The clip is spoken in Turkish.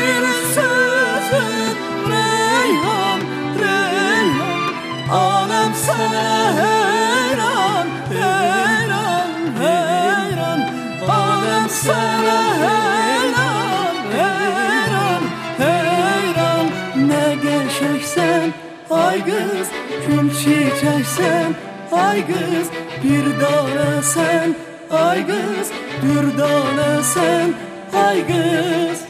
Senin sözün reyhan, reyhan. Alem sana heyran, heyran, heyran. Alem sana heyran, heyran, heyran. Ne geçeksen ay kız, gül çiçeksen ay kız, bir tane sen ay kız, bir tane sen ay kız.